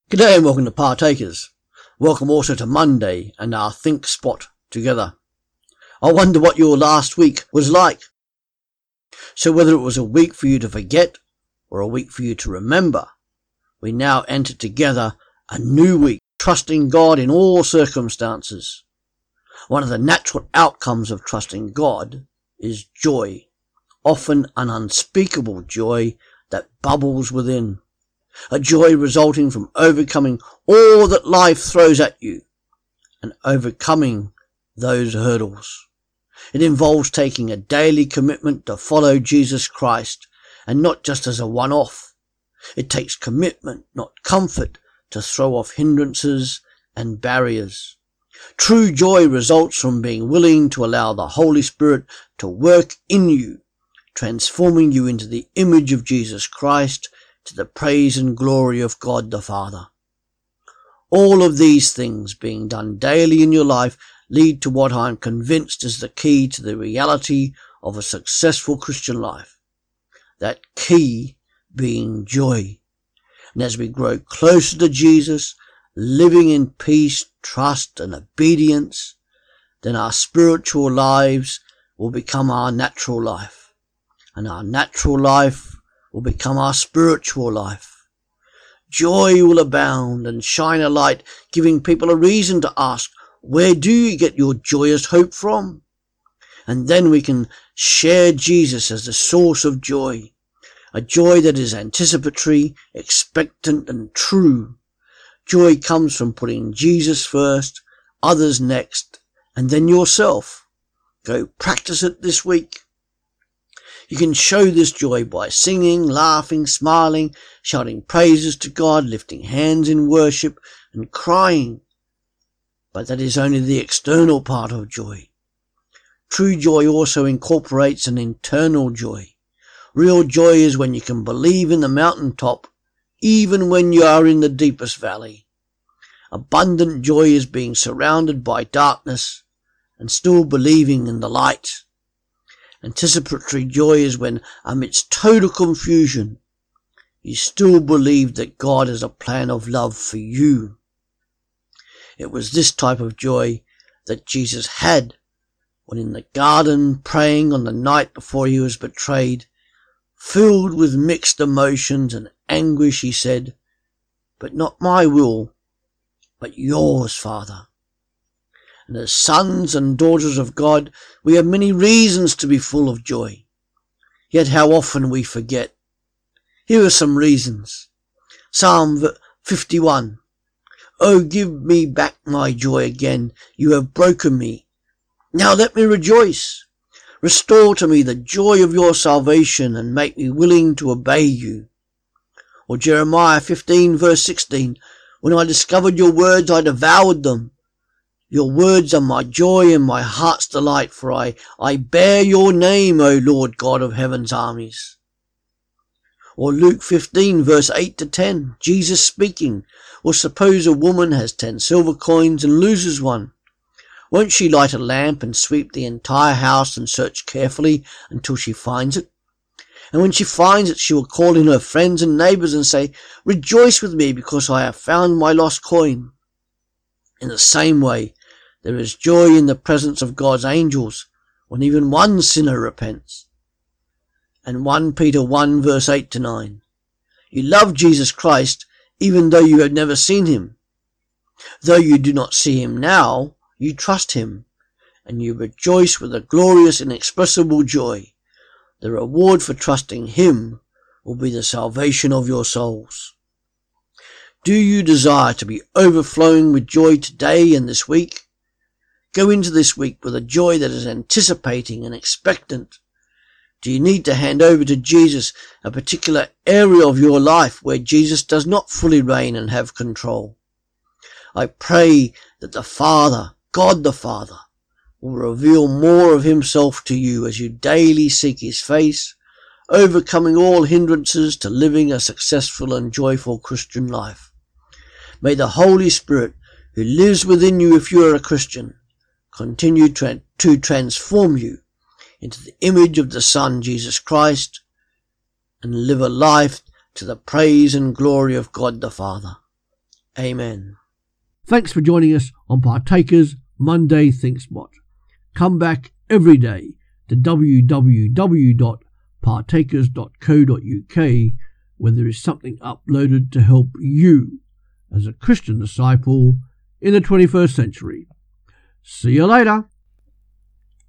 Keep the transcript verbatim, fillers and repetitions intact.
G'day and welcome to Partakers. Welcome also to Monday and our Think Spot together. I wonder what your last week was like. So whether it was a week for you to forget or a week for you to remember, we now enter together a new week, trusting God in all circumstances. One of the natural outcomes of trusting God is joy, often an unspeakable joy that bubbles within. A joy resulting from overcoming all that life throws at you and overcoming those hurdles. It involves taking a daily commitment to follow Jesus Christ, and not just as a one-off. It takes commitment, not comfort, to throw off hindrances and barriers. True joy results from being willing to allow the Holy Spirit to work in you, transforming you into the image of Jesus Christ, to the praise and glory of God the Father. All of these things being done daily in your life lead to what I am convinced is the key to the reality of a successful Christian life. That key being joy. And as we grow closer to Jesus, living in peace, trust and obedience, then our spiritual lives will become our natural life. And our natural life will become our spiritual life. Joy will abound and shine a light, giving people a reason to ask, where do you get your joyous hope from? And then we can share Jesus as the source of joy, a joy that is anticipatory, expectant and true. Joy comes from putting Jesus first, others next, and then yourself. Go practice it this week. You can show this joy by singing, laughing, smiling, shouting praises to God, lifting hands in worship and crying. But that is only the external part of joy. True joy also incorporates an internal joy. Real joy is when you can believe in the mountaintop, even when you are in the deepest valley. Abundant joy is being surrounded by darkness and still believing in the light. Anticipatory joy is when, amidst total confusion, you still believe that God has a plan of love for you. It was this type of joy that Jesus had when in the garden praying on the night before he was betrayed. Filled with mixed emotions and anguish, he said, "But not my will, but yours, Father." And as sons and daughters of God, we have many reasons to be full of joy. Yet how often we forget. Here are some reasons. Psalm fifty-one. Oh, give me back my joy again. You have broken me. Now let me rejoice. Restore to me the joy of your salvation and make me willing to obey you. Or Jeremiah fifteen verse sixteen. When I discovered your words, I devoured them. Your words are my joy and my heart's delight, for I, I bear your name, O Lord God of heaven's armies. Or Luke fifteen verse eight to ten, Jesus speaking. Or suppose a woman has ten silver coins and loses one. Won't she light a lamp and sweep the entire house and search carefully until she finds it? And when she finds it, she will call in her friends and neighbours and say, "Rejoice with me because I have found my lost coin." In the same way, there is joy in the presence of God's angels when even one sinner repents. And First Peter one verse eight to nine. You love Jesus Christ even though you have never seen him. Though you do not see him now, you trust him, and you rejoice with a glorious inexpressible joy. The reward for trusting him will be the salvation of your souls. Do you desire to be overflowing with joy today and this week? Go into this week with a joy that is anticipating and expectant. Do you need to hand over to Jesus a particular area of your life where Jesus does not fully reign and have control? I pray that the Father, God the Father, will reveal more of himself to you as you daily seek his face, overcoming all hindrances to living a successful and joyful Christian life. May the Holy Spirit, who lives within you if you are a Christian, continue tra- to transform you into the image of the Son, Jesus Christ, and live a life to the praise and glory of God the Father. Amen. Thanks for joining us on Partakers Monday ThinkSpot. Come back every day to w w w dot partakers dot co dot u k where there is something uploaded to help you as a Christian disciple in the twenty-first century. See you later.